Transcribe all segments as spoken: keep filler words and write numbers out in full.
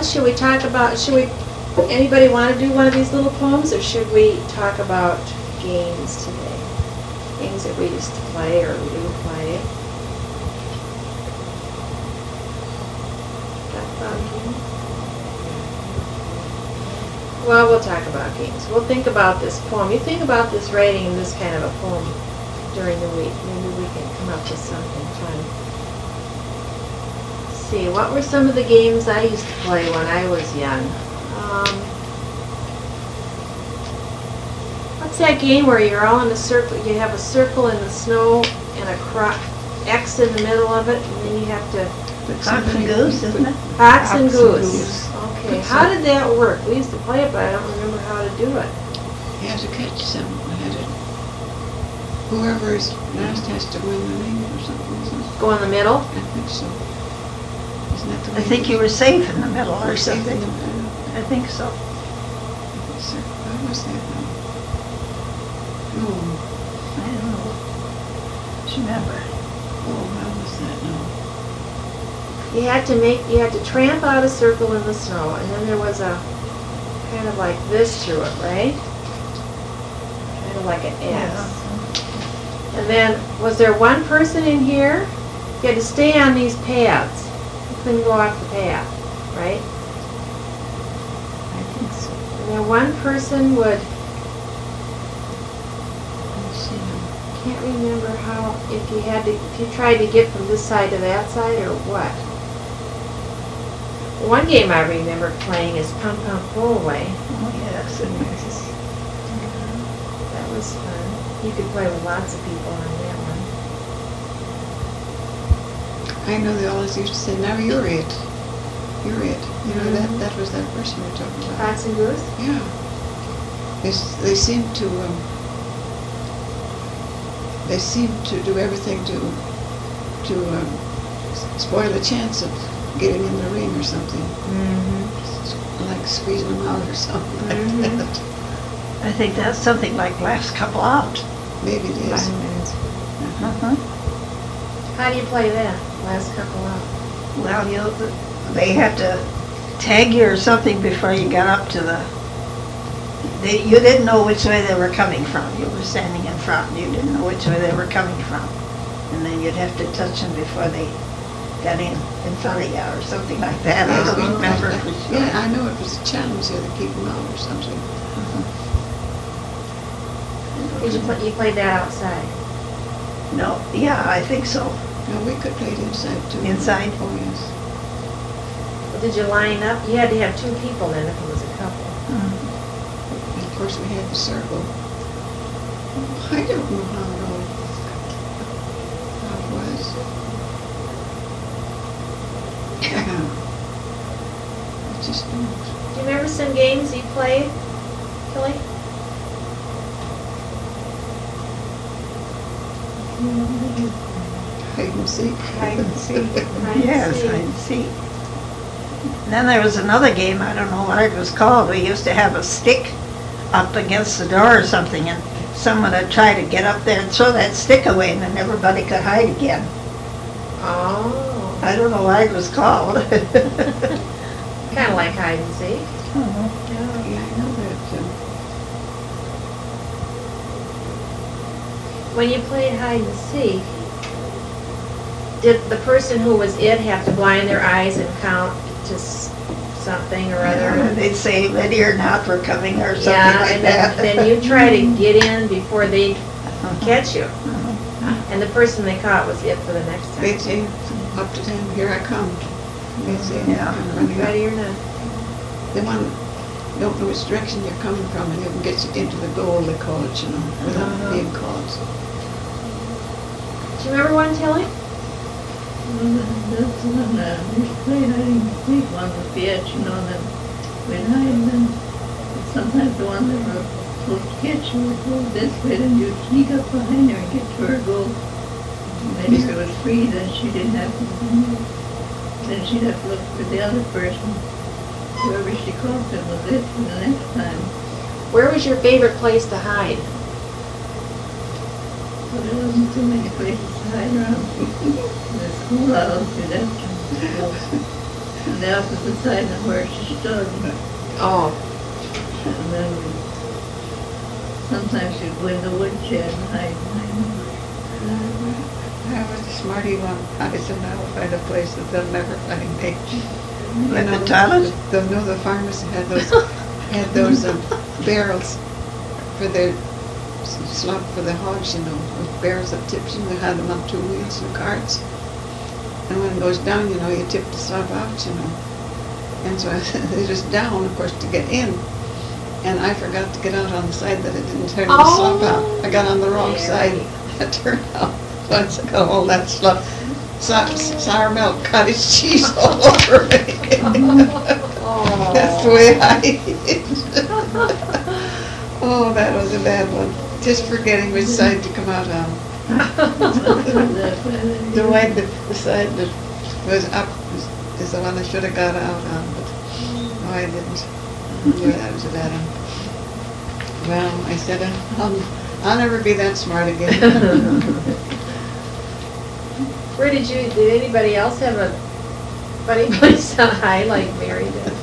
Well, should we talk about, should we, anybody want to do one of these little poems, or should we talk about games today? Things that we used to play or we do play. Talk about games? Well, we'll talk about games. We'll think about this poem. You think about this writing in this kind of a poem during the week. Maybe we can come up with something fun. Let's see, what were some of the games I used to play when I was young? Um, what's that game where you're all in a circle? You have a circle in the snow and a cro X in the middle of it, and then you have to... Fox and Goose, isn't it? Fox and Goose. Okay, how did that work? We used to play it, but I don't remember how to do it. You have to catch some. You had to, whoever is last has to win the ring or something, isn't it? Go in the middle? I think so. Isn't that the way I think you were safe in the middle or were safe something. in the middle? I think so. Sir, how was that now? No. I don't know. Just remember. Oh, how was that now? You had to make, you had to tramp out a circle in the snow, and then there was a kind of like this to it, right? Kind of like an S. And then, was there one person in here? You had to stay on these paths. You couldn't go off the path, right? I think so. And then one person would, Let's see now. can't remember how, if you had to, if you tried to get from this side to that side or what. One game I remember playing is Pump Pump Pull Away. Oh, yes, and yes. That was fun. You could play with lots of people on that one. I know they always used to say, now you're it. You're it. You know, that, that was that person we were talking about. Fox and Goose? Yeah. They, s- they seem to, um, they seem to do everything to, to um, s- spoil the chance of getting in the ring or something. Mm-hmm. Like squeezing them out or something Mhm. like that. I think that's something like last couple out. Maybe it is. Uh-huh. How do you play that? Last couple out. Well, you, they had to tag you or something before you got up to the, they, you didn't know which way they were coming from. You were standing in front, and you didn't know which way they were coming from. And then you'd have to touch them before they got in, in front of you or something like that. I don't Oh, remember I- for sure. Yeah, I know it was a challenge here to keep them out or something. Did you play, you played that outside? No, yeah, I think so. No, we could play it inside too. Inside? Oh, yes. Well, did you line up? You had to have two people then if it was a couple. And of course we had the circle. I don't know how it all, how it was. I just don't. Do you remember some games you played, Kelly? Hide and seek. Hide and seek. Hide and Yes, seek. hide and seek. Then there was another game, I don't know what it was called. We used to have a stick up against the door or something, and someone would try to get up there and throw that stick away, and then everybody could hide again. Oh. I don't know what it was called. Kind of like hide and seek. Yeah, yeah, I know that. um, When you played hide and seek, did the person who was it have to blind their eyes and count to s- something or other? They'd say ready or not, we're coming, or something Yeah, like and that. then, then you try to get in before they catch you. Uh-huh. And the person they caught was it for the next time. They'd say, up to them, here I come. They'd say, Yeah. I'm running up. Ready or not? They want, don't know which direction they're coming from, and they can get you into the goal, they call it, you know, without Uh-huh. being caught. Do you remember one, Tilly? That's the one that we played hide and seek one with the edge, you know, then we'd hide and then sometimes the one that were supposed to catch you would go this way, then you'd sneak up behind her and get to her goal. And then if it was free, then she didn't have to continue. Then she'd have to look for the other person. Whoever she caught them was it for the next time. Where was your favorite place to hide? But there wasn't too many places to hide around. The schoolhouse, you'd have to go. on the opposite side of where she stood. Oh, And then sometimes she'd go in the woodshed and hide behind them. I was a smarty one. I said, I will find a place that they'll never find me. You Like know, the toilet? The, no, the farmers had those, had those um, barrels for their s- slop for the hogs, you know, with barrels of tips, and they had them up two wheels and carts. And when it goes down, you know, you tip the slop out, you know. And so I they just down, of course, to get in. And I forgot to get out on the side that it didn't turn the slop out. I got on the wrong side. I turned out. Once I got all that slop, sour, sour milk, cottage cheese all over me. That's the way I eat. Oh, that was a bad one. Just forgetting which side to come out on. The one, the, the side that was up is, is the one I should have got out on, but no, I didn't. Yeah, that was a bad one. Well, I said, I'll, I'll never be that smart again. where did you, did anybody else have a funny place to hide like Mary did?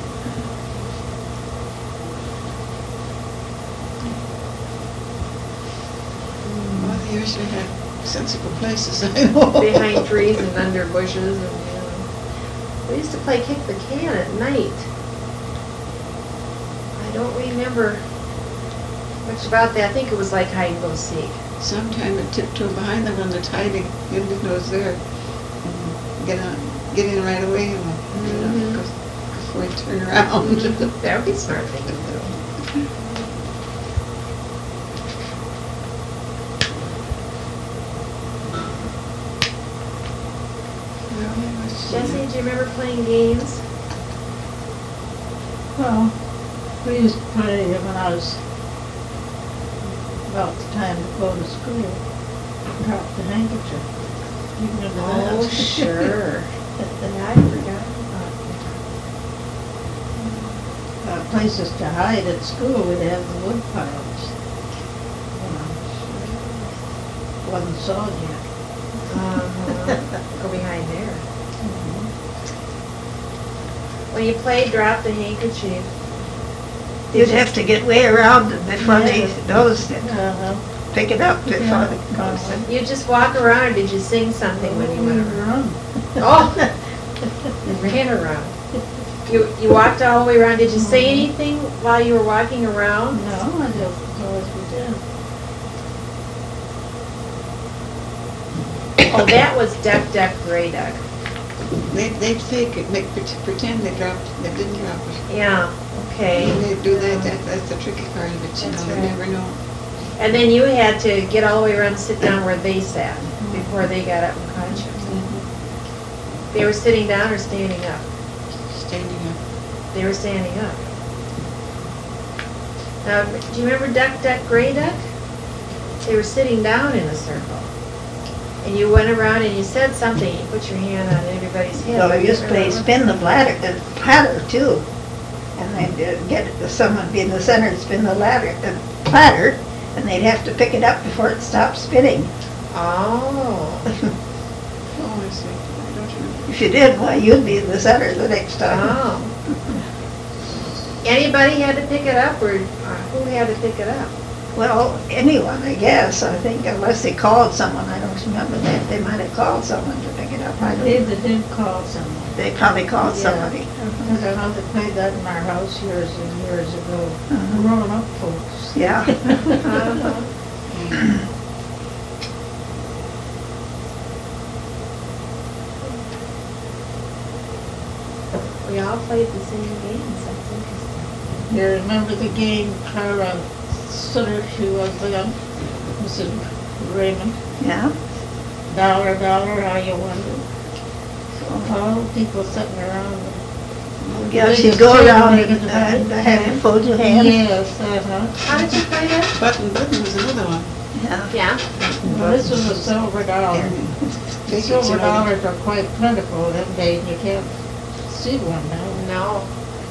Well, they usually had sensible places, I know. Behind trees and under bushes and, you know. We used to play kick the can at night. I don't remember much about that. I think it was like hide and go seek. Sometime it tiptoe behind them when they're hiding. You didn't know it's there. And get on, get in right away, you know, you know, Mhm. before you turn around. That would be a smart thing to do. Jessie, do you remember playing games? Well, we used to play when I was about the time to go to school. Drop the handkerchief. You remember that? Oh, sure. Yeah, I forgot about Uh, places to hide at school, we'd have the wood piles. You know, wasn't sawed yet. that. Uh-huh. Go behind there. When you played drop the handkerchief, You'd have to get way around it before they noticed it. Uh-huh. Pick it up before Yeah. they noticed it. you just walk around, or did you sing something when you went around? Run. Oh, you ran around. You you walked all the way around. Did you say anything while you were walking around? No, I don't suppose we did. Oh, that was Duck, Duck, Gray Duck. They'd, they'd fake it, make, pret- pretend they dropped, they didn't drop it. Yeah, okay. They'd do that, that, that's the tricky part of it, you That's know, right. they never know. And then you had to get all the way around and sit down where they sat before they got up and caught you. They were sitting down or standing up? Standing up. They were standing up. Now, do you remember Duck, Duck, Gray Duck? They were sitting down in a circle. And you went around and you said something, you put your hand on everybody's head. So we used to play spin the bladder, the platter too. And they'd uh, get someone be in the center and spin the ladder, the platter, and they'd have to pick it up before it stopped spinning. Oh. Oh, I see, I don't remember. If you did, why, you'd be in the center the next time. Oh. Anybody had to pick it up, or or who had to pick it up? Well, anyone, I guess, I think, unless they called someone, I don't remember that, they might have called someone to pick it up, I I don't believe know. they did call someone. They probably called Yeah. somebody. Because I know they played that in our house years and years ago. Mhm. Grown-up folks. Yeah. Uh-huh. We all played the same games, that's interesting. You remember the game Clara Sutter, she was then, Missus Raymond? Yeah. Dollar, dollar, how you wonder? All people sitting around. Yeah, she'd go around and uh, have you fold your hands. Yes, uh-huh. How did you play that? Button Button was another one. Yeah. Yeah. Well, this was a silver dollar. Take it, Silver you know, dollars are quite plentiful them days, you can't see one now. No.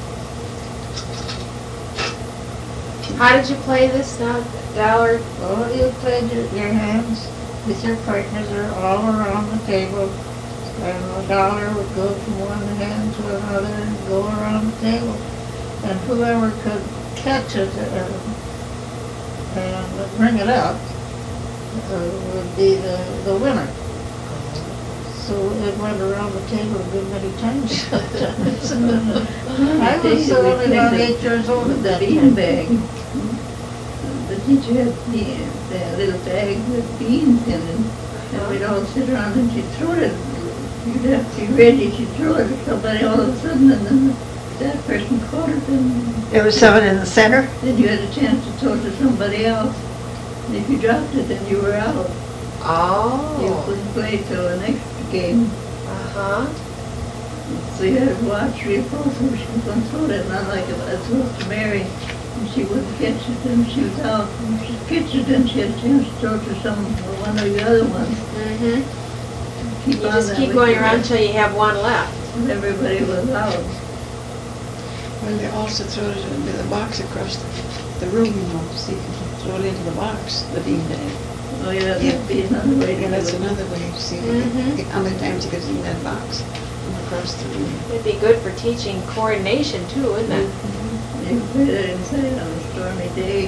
How did you play this now, Dollar? Well, you played your, your hands with your partners are all around the table, And the dollar would go from one hand to another and go around the table. And whoever could catch it uh, and bring it up uh, would be the, the winner. So it went around the table a good many times sometimes. I was only about eight years old at that time. bag. The teacher had the, the little bag with beans in it, and we'd all sit around and she'd throw it. You'd have to be ready, she'd throw it at somebody all of a sudden, and then that person caught it, and There was someone in the center? then you had a chance to throw it to somebody else. And if you dropped it, then you were out. You Oh, couldn't play till the next game. uh-huh. So you had to watch real close who she was going to throw it, not like I was supposed to Mary. And she wouldn't catch it, and she was out. And if she catch it, then she had a chance to throw it to some, or one of the other ones. Mm-hmm. Keep You on just that keep way going till around until you have one left. everybody was out. Well, they also throw it into the box across the, the room, you know, so you can throw it into the box, the bean bag. Oh, yeah, Yeah. that'd be another way to Yeah, do that's it. another way to see Mhm. it. How many times you get in that box from across the room. It'd be good for teaching coordination too, wouldn't it? You play that inside on a stormy day.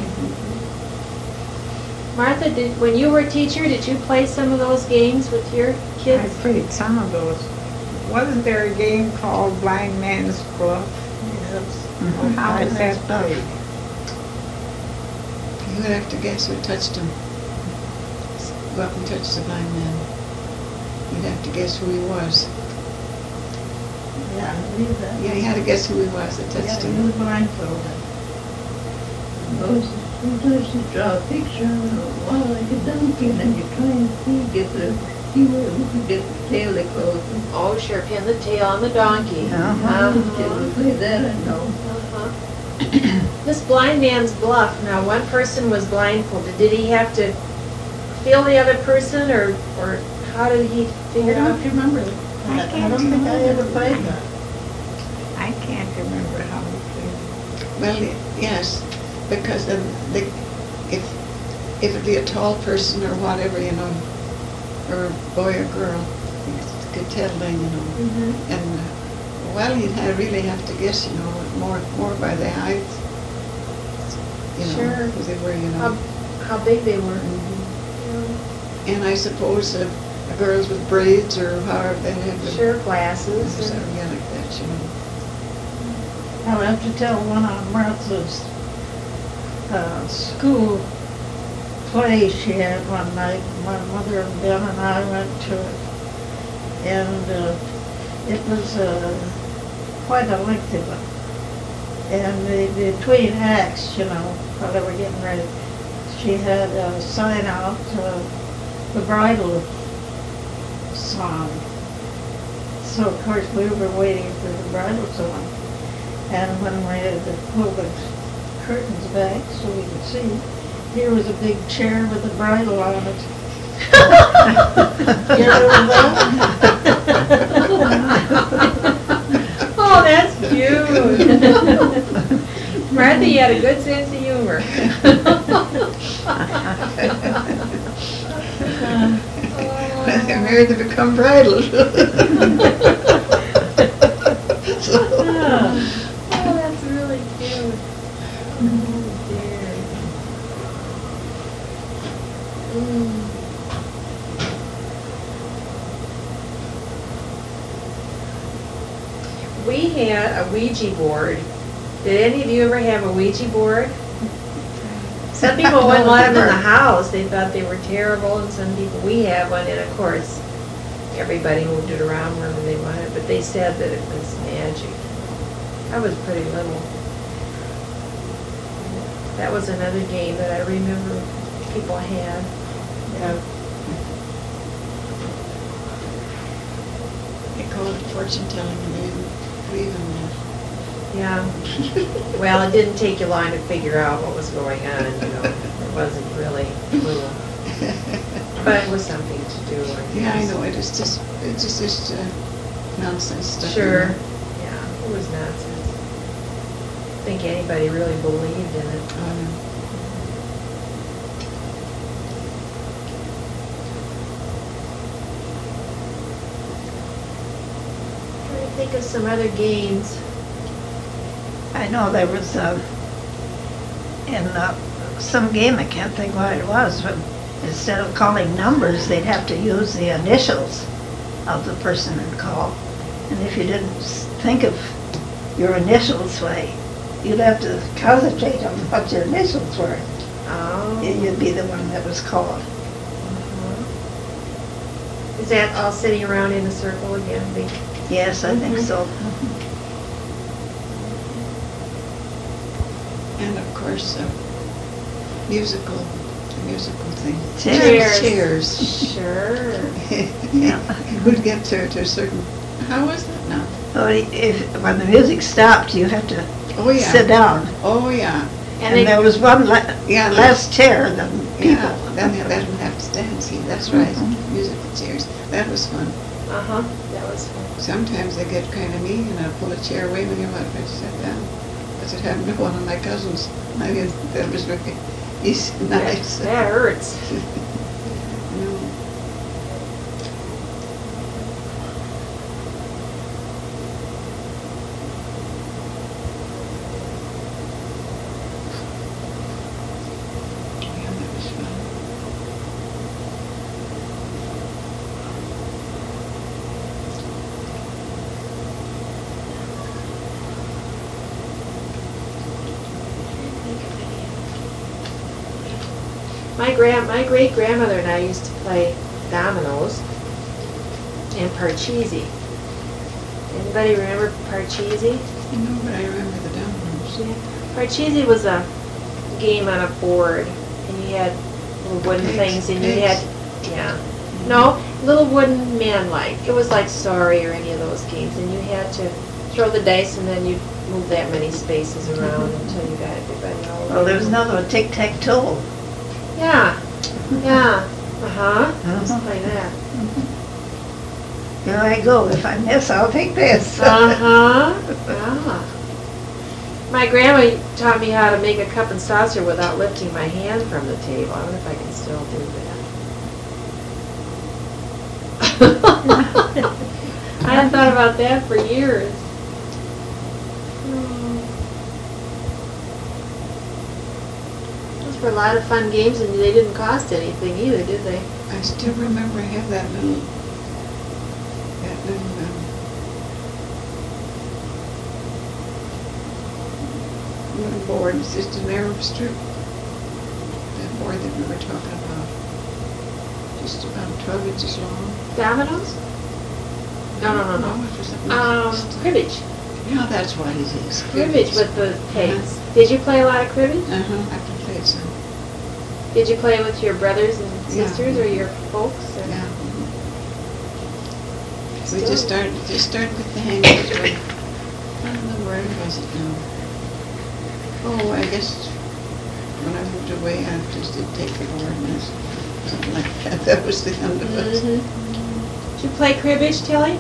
Martha, did, when you were a teacher, did you play some of those games with your I kids? played some of those. Wasn't there a game called Blind Man's Bluff? Yes. Mhm. How Blind is Man's that Bluff. played? You would have to guess who touched him. Go up and touch the blind man. You'd have to guess who he was. Yeah, I believe that. Yeah, you had to guess who he was that Yeah, touched you him. was blindfolded. Those, sometimes you draw a picture on a wall like a donkey, and then you try and see, get the, see where we could get the tail to close. Oh, sure, pin the tail on the donkey. Uh-huh. Did we play that? I know. Uh-huh. This blind man's bluff, now one person was blindfolded. Did he have to feel the other person, or, or how did he figure I it out? don't remember. I I can't don't think I remember. ever played that. I can't remember how we played. Well, y- yes, because then they, if, if it be a tall person or whatever, you know, or a boy or girl, you could tell then, you know. Mhm. And, uh, well, you'd have, really have to guess, you know, more, more by the height. You know, Sure. who they were, you How, know. how big they were. And I suppose uh, the girls with braids or however they had the. Sure, glasses. So, and- yeah, like that, you know. I'll have to tell one of Martha's uh, school play she had one night. My mother and Ben and I went to it. And uh, it was uh, quite a lengthy one. And the, between acts, you know, while they were getting ready, she had a sign out uh, the bridal song. So of course we were waiting for the bridal song. And when we had to pull the curtains back so we could see, here was a big chair with a bridle on it. You remember that? Oh, that's cute. Martha, you had a good sense of humor. They're married to become bridal. So, Oh, that's really cute. Oh, dear. Mm. We had a Ouija board. Did any of you ever have a Ouija board? Some people wouldn't let them in the house. They thought they were terrible, and some people, we have one, and of course, everybody moved it around wherever they wanted, but they said that it was magic. I was pretty little. That was another game that I remember people had. yeah. They call it fortune telling, and they didn't believe in that. Yeah. Well, it didn't take you long to figure out what was going on, you know. It wasn't really cool. But it was something to do, I guess. Yeah, I know, it is just, it's just, just uh, nonsense stuff. you Sure. know. Yeah, it was nonsense. I don't think anybody really believed in it. Um, think of some other games. I know there was, uh, in uh, some game, I can't think what it was, but instead of calling numbers, they'd have to use the initials of the person in call. And if you didn't s- think of your initials, why, you'd have to concentrate on what your initials were. Oh. You'd be the one that was called. Uh-huh. Is that all sitting around in a circle again? Big- Yes, I think Mhm. so. And of course, uh, musical, the musical thing. Chairs. Chairs. Sure. Yeah. Who'd get to, to a certain, how was that now? Oh, if, when the music stopped, you had to Oh, yeah. sit down. Oh, yeah. And And they, there was one le- Yeah, less chair than people. Yeah, then they let them have to stand, see, that's right, Mhm. musical chairs. That was fun. uh-huh, that was fun. Sometimes they get kind of mean and I'll pull a chair away when you're about to sit down. Because it happened to one of my cousins. I mean, that was very easy, nice. That, that hurts. No. Yeah, that was fun. My grand, my great grandmother and I used to play dominoes and parcheesi. Anybody remember parcheesi? No, but I remember the dominoes. Parcheesi was a game on a board, and you had little wooden Pigs, things, and you pigs. had, yeah, no, little wooden man-like. It was like Sorry or any of those games, and you had to throw the dice, and then you'd move that many spaces around until you got everybody all. Well, there was another one, tic-tac-toe. Yeah, yeah, uh-huh, let's Uh-huh. play that. Here I go, if I miss, I'll take this. Uh-huh, yeah. My grandma taught me how to make a cup and saucer without lifting my hand from the table. I wonder if I can still do that. I hadn't thought about that for years. Hmm. Those were a lot of fun games, and they didn't cost anything either, did they? I still remember I have that little, that little, um, little board, it's just a narrow strip. That board that we were talking about, just about twelve inches long. Dominoes? No, no, no, no. what was it? Um, cribbage. Yeah, that's what it is. Cribbage with the pegs. Did you play a lot of cribbage? Uh-huh, I can play some, Did you play with your brothers and Yeah. sisters or your folks? Or- yeah. We Still- just started, just started with the hang of it. I don't know where was it now. Oh, I guess when I moved away, I just did take the board and this, something like that. That was the end of it. Mhm. Did you play cribbage, Tilly?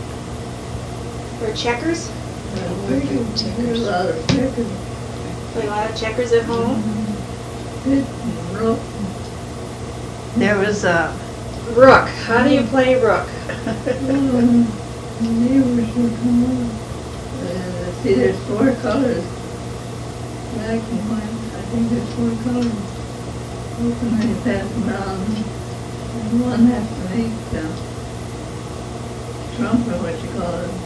Or checkers? we played checkers. A lot of checkers. Play a lot of checkers at home? Pit and rope. There was a, Rook. How do you play rook? Um, Neighbors would come over. Uh, see, there's four colors. Black and white. I think there's four colors. Open and you pass them around. And one has to make the trump or what you call it.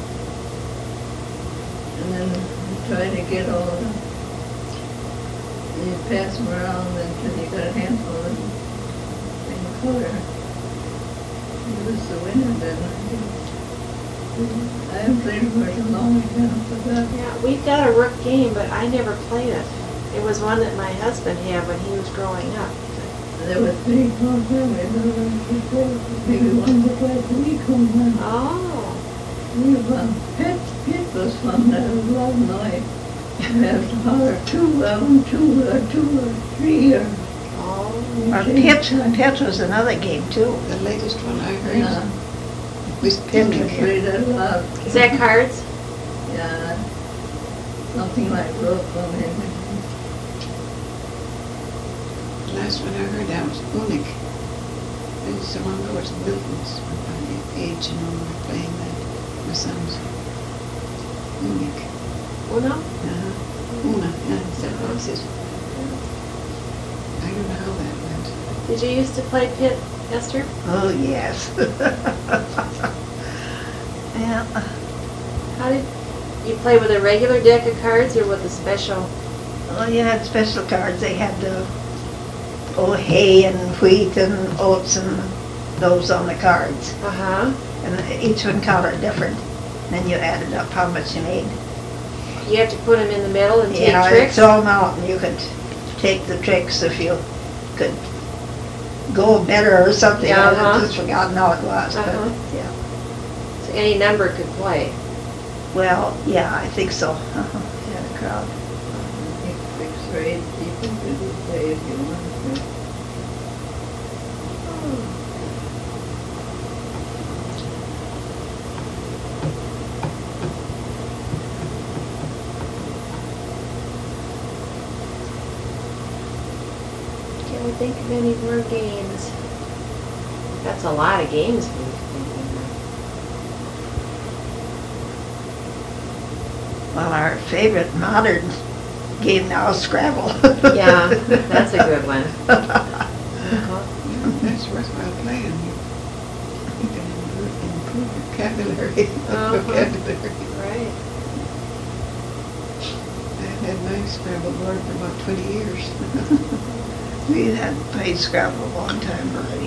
And then you try to get all of them. And you pass them around until you got a handful of them. Same color. It was the winner then, I guess. I haven't played for a long time, but that, Yeah, we've got a rook game, but I never played it. It was one that my husband had when he was growing up. there were three small families, there were before, maybe one was like a week on one. Oh. We were, pit, pit was fun, that was a lot of noise. You have to holler two, um, two, or two, or three, or. Oh. or pitch, pitch was another game too. The latest one I heard Yeah, was we Pimlico. played that a lot. Is that cards? Yeah, something like rope, I mean. The last one I heard that was Unik. And so long ago it was Milton's, my age, you know, we were playing that, my sons. Munich. Uno? Uh-huh. Una, yeah, that was it. I don't know how that went. Did you used to play pit, Esther? Oh, yes. Yeah. How did you play with a regular deck of cards or with a special? Well, you had special cards. They had the oh, hay and wheat and oats and those on the cards. Uh huh. And each one counted different. Then you added up how much you made. You have to put them in the middle and take Yeah, tricks. it's all out, and you could take the tricks if you could go better or something. Yeah, uh-huh. I've just forgotten how it was, Uh-huh. but yeah. So any number could play. Well, yeah, I think so. Uh-huh. Yeah, the crowd. Six or eight people could play if you wanted to. Can we think of any more games? That's a lot of games for you to think Well, our favorite modern game now is Scrabble. Yeah, that's a good one. Yeah, that's worthwhile playing. You can improve, improve vocabulary. Uh-huh. vocabulary. Right. I've had my Scrabble board for about twenty years. We had played Scrabble a long time already.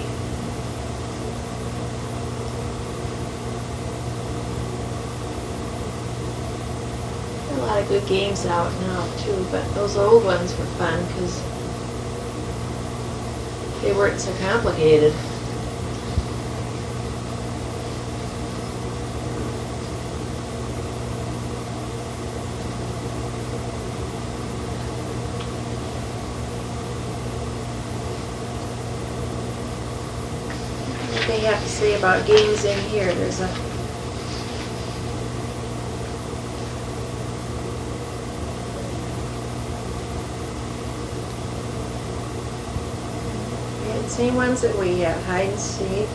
There are a lot of good games out now too, but those old ones were fun because they weren't so complicated. What they have to say about games in here? There's a Yeah, the same ones that we have, hide and seek.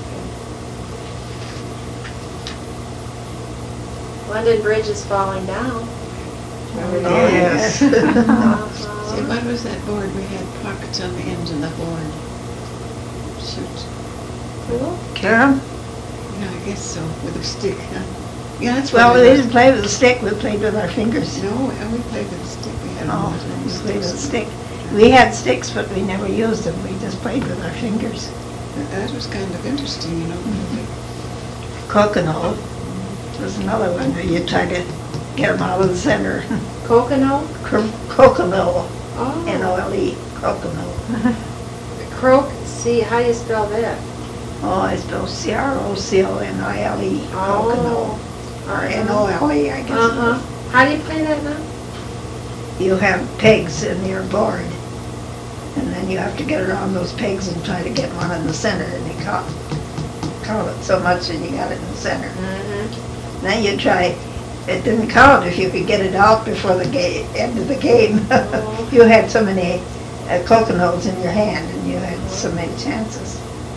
London Bridge is falling down. Remember Oh, that? yes. See, Uh-huh. what was that board? We had pockets on the ends of the board. Shoot. Cool. Karen? Yeah, I guess so, with a stick, huh? Yeah, that's Well, what we it didn't play with a stick, we played with our fingers. No, and we played with a stick. We had Oh, one. we played with a stick. We had sticks, but we never used them, we just played with our fingers. That was kind of interesting, you know. Coconut was another one where you try to get them out of the center. Coconut? Coconut, Oh. N O L E, coconut. Croak, see, how do you spell that? Oh, I spell C R O C O N I L E, coconut. Or N O L E, I guess. Uh-huh. How do you play that now? You have pegs in your board, and then you have to get around those pegs and try to get one in the center, and you count, count it so much and you got it in the center. Mm-hmm. Then you try, it didn't count if you could get it out before the ga- end of the game. Oh. You had so many uh, coconuts in your hand, and you had so many chances.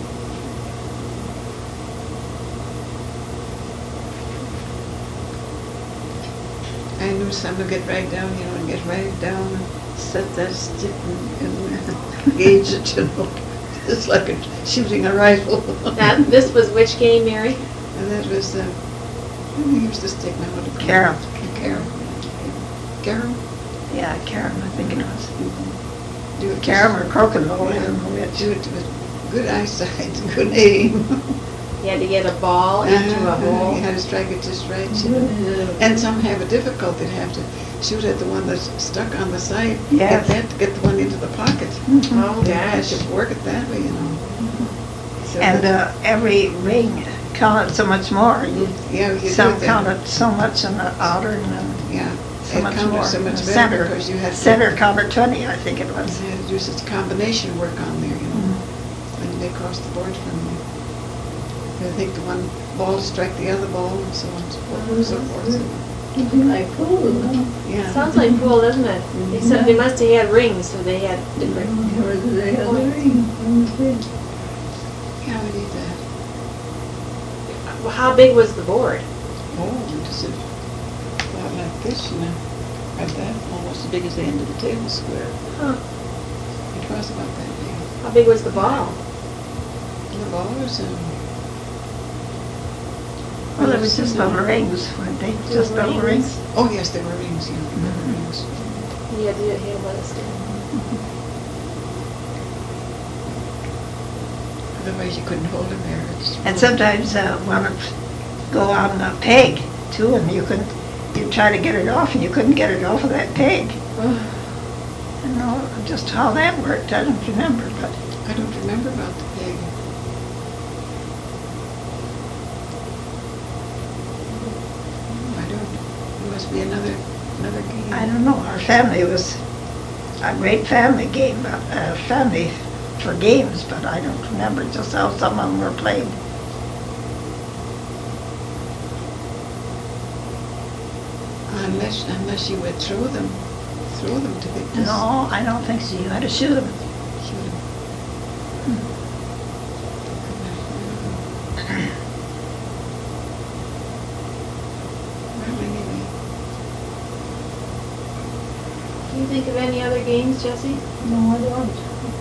I knew some would get right down, you know, and get right down and set that stick and, and gauge it, you know. It's like a, shooting a rifle. That, this was which game, Mary? And that was, uh, who used the stick now? What do you call Carol. it? Carol. Carol? Yeah, carom, I think it was. Do it Carom or coconut, I don't know Do which. it with good eyesight, good aim. You had to get a ball into a Uh-huh, hole. You had to strike it just right, you know. And some have a difficulty, they have to shoot at the one that's stuck on the side. Yes. Get that to get the one into the pocket. Oh, They had gosh. to work it that way, you know. So And that- uh, every ring counted so much more. You- Yeah, you do Some that. counted so much in the outer and then Yeah. so It much counted more so in the much better center. because you had to- Center counted twenty, I think it was. You had to do such combination work on there, you know, Mm-hmm. when they cross the board from you. They think the one ball strike the other ball and so on and so forth and so forth. So, It'd be like pool, no? yeah. Sounds like pool, doesn't it? Except they must have had rings, so they had different. Or do they have the ring on the thing? Yeah, we need that. Well, how big was the board? Oh, just a, about about like this, you know, about that, almost as big as the end of the table square. Huh. It was about that big. How big was the ball? The ball was, um, Well, it was just little rings, weren't they? Just little rings. oh yes, there were rings, yeah, there were rings. Yeah, do it here, let us do. Otherwise you couldn't hold them there. It's And sometimes uh, one would go on a peg too, and you couldn't, you'd try to get it off, and you couldn't get it off of that peg. I don't know just how that worked, I don't remember, but I don't remember about the pig. I don't, it must be another, another game. I don't know. Our family was a great family game, uh, uh, family for games, but I don't remember just how some of them were played. Unless, unless you would throw them, throw them to get this. No, I don't think so. You had to shoot them. Shoot 'em. Well, anyway, Can you think of any other games, Jessie? No, I don't.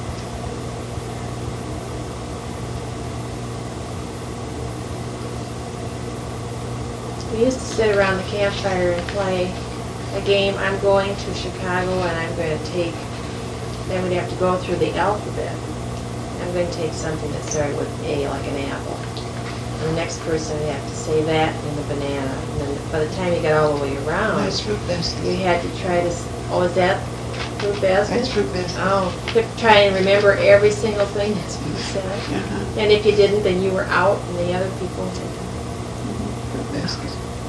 We used to sit around the campfire and play a game, I'm going to Chicago and I'm going to take, then we'd have to go through the alphabet. I'm going to take something that started with A, like an apple. And the next person would have to say that and a banana. And then by the time you got all the way around, that's fruit you basket. had to try to, s- oh, is that fruit basket? That's fruit basket. Oh, you have to try and remember every single thing that's being said. Uh-huh. And if you didn't, then you were out and the other people had to. Fruit basket.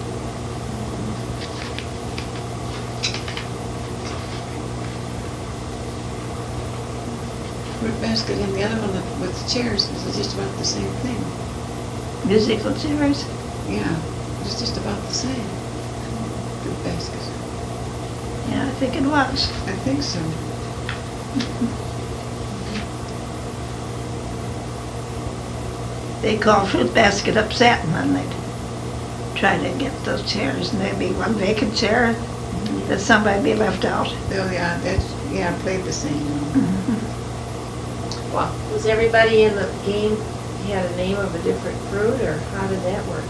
Fruit basket and the other one that- with the chairs was just about the same thing. Musical chairs? Yeah, it was just about the same. Fruit basket. Yeah, I think it was. I think so. They called fruit basket upsetting when they'd try to get those chairs, and there'd be one vacant chair that somebody be left out. Oh, yeah, that's, yeah, I played the same. Well, was everybody in the game had a name of a different fruit, or how did that work?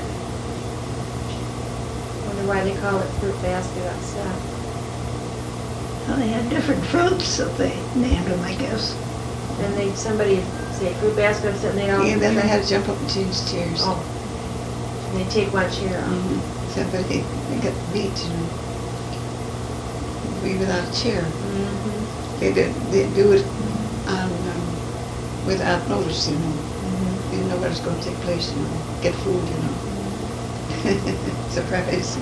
Wonder why they call it fruit basket upset. Well, they had different fruits that they named them, I guess. Then they, somebody would say fruit basket upset, and they'd all. Yeah, then they had to jump up and change chairs. Oh, and they take one chair off. Mhm. Somebody, they got beat, you know. Be without a chair. Mm-hmm. They did, they do it on, um, without notice, you know. Mm-hmm. You didn't know what was going to take place, you know. Get food, you know. Surprise.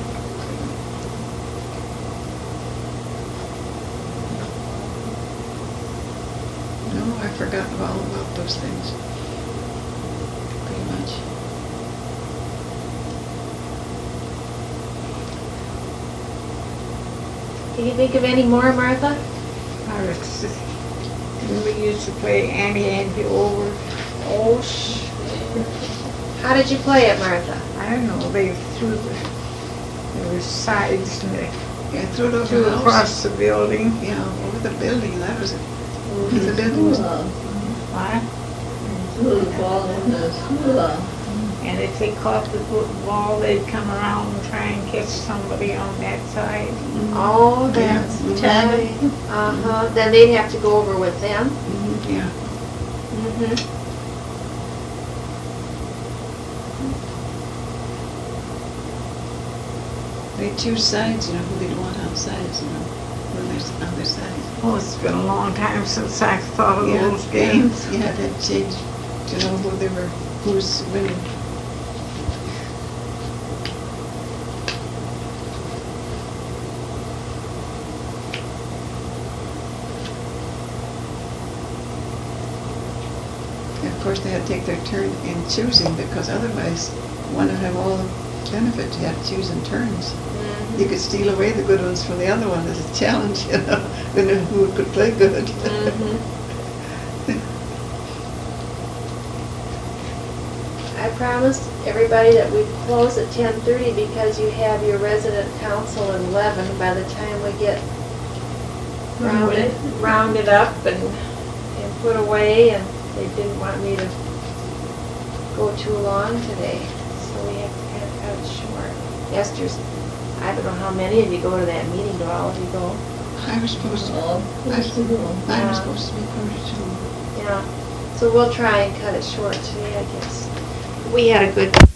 No, I forgot all about those things. Pretty much. Can you think of any more, Martha? I was just, when we used to play Annie Annie over. Oh, sh. How did you play it, Martha? I don't know, they threw the, there was sides and they Yeah, threw it over threw the house. across the building. Yeah, over the building, that was it. The building was, School, What? threw the ball in the school. And if they caught the ball, they'd come around and try and catch somebody on that side. Oh, that's Yeah. right. Uh-huh. Then they'd have to go over with them. Mhm, yeah. Mm-hmm. They choose sides, you know, who they'd want on sides, you know, when they're on their side. Oh, it's been a long time since I thought of Yeah, those yeah, games. Yeah, that changed to know who they were, who was winning. And of course, they had to take their turn in choosing, because otherwise, one would have all the benefit. You had to choose in turns. You could steal away the good ones from the other one as a challenge, you know, who knew who could play good. Mm-hmm. I promised everybody that we'd close at ten thirty because you have your resident council at eleven. By the time we get rounded, rounded up and, and put away, and they didn't want me to go too long today, so we have to kind of cut it short. Esther's, I don't know how many of you go to that meeting, do all of you go? I was supposed to, All supposed to go. I was Yeah. supposed to be part too. Yeah, so we'll try and cut it short today, I guess. We had a good